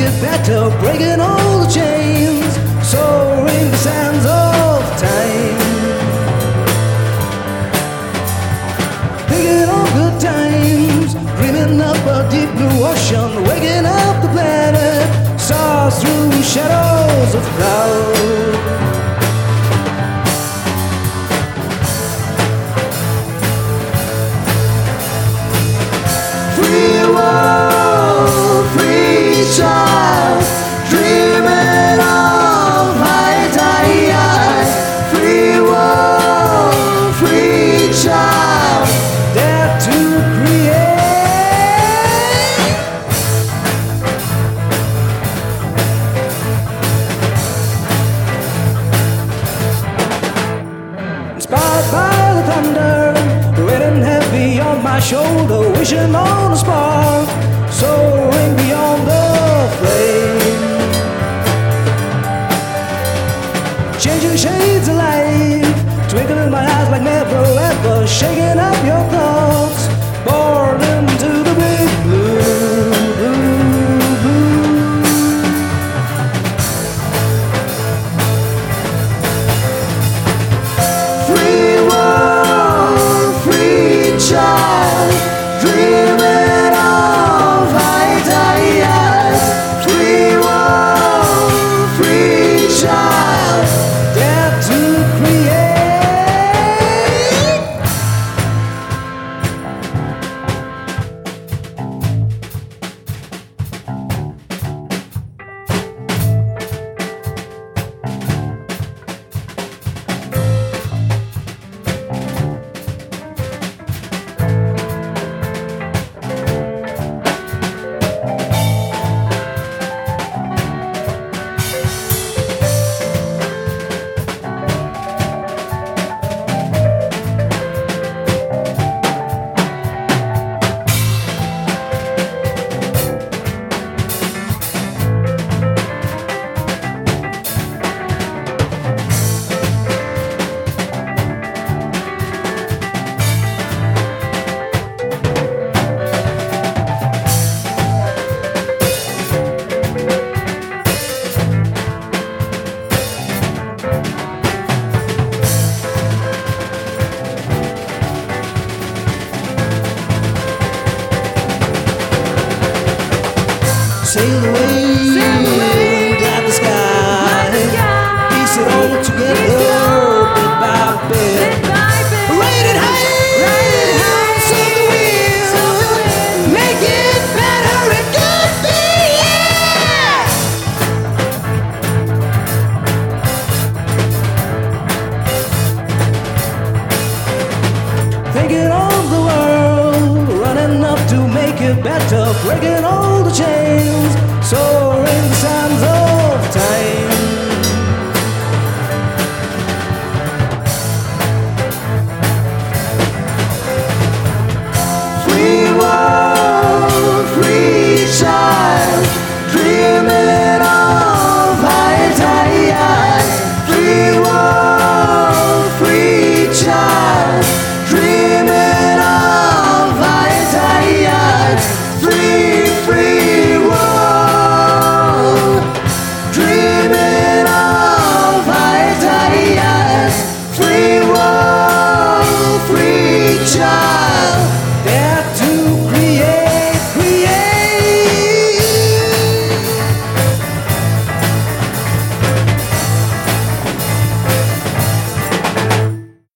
it better, breaking all the chains, soaring the sands of time. Thinking of good times, dreaming up a deep blue ocean, waking up the planet, stars through shadows of cloud. Free world, free child, dreaming of high tide. Free world, free child, dare to create. Inspired by the thunder, raining heavy on my shoulder, wishing on a spark, soaring beyond the flame. Changing shades of light, twinkling in my eyes like never ever, shaking up your thoughts, born into the big blue, blue, blue. Free world, free child, dreaming of high tide. Free world, free child, dare to create. Sail away, grab the sky, piece it all together, bit by bit. Ride it high, sail the wheel, make it better, it could be, yeah. Thinking of the world, running up to make it better, breaking